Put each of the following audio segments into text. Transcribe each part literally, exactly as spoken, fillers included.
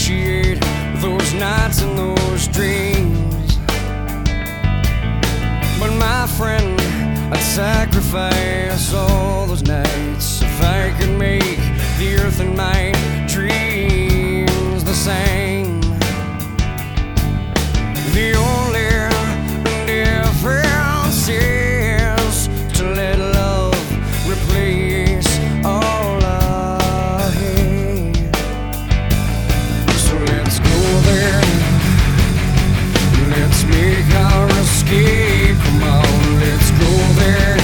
appreciate those nights and those dreams. But my friend, I'd sacrifice all those nights if I could make the earth and my dreams the same. The only difference is to let love replace all I hate. So let's go there, let's make our escape. Come on, let's go there.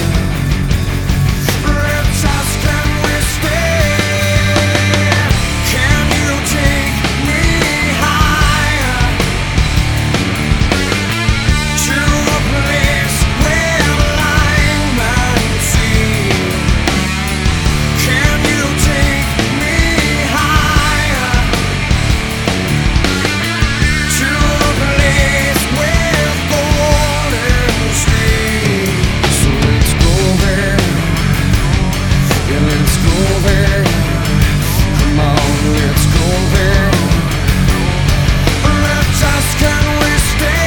Let's ask, can we stay? Can you take me higher to a place where blind men see? Can you take me higher to a place with golden streams? So let's go there, yeah, let's go there. Come on, let's go there. Let's ask, can we stay?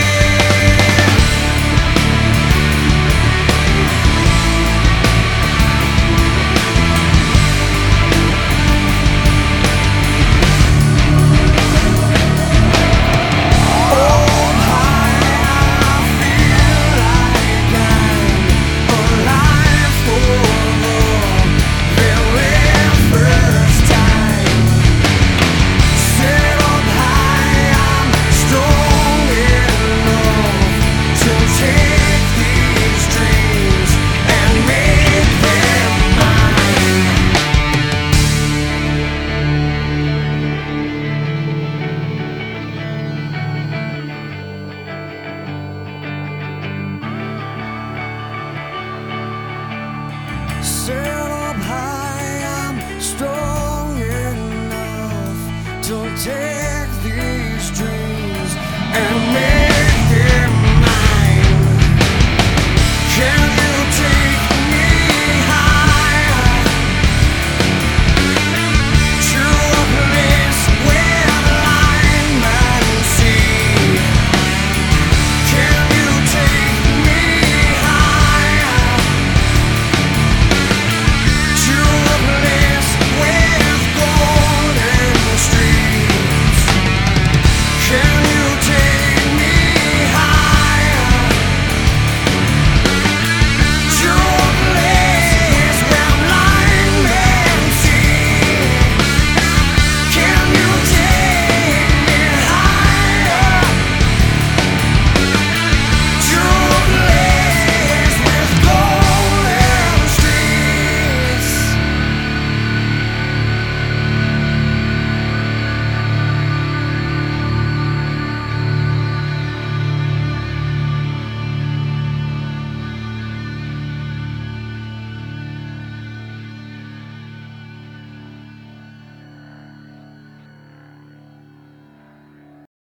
Set up high, I'm strong enough to take these dreams and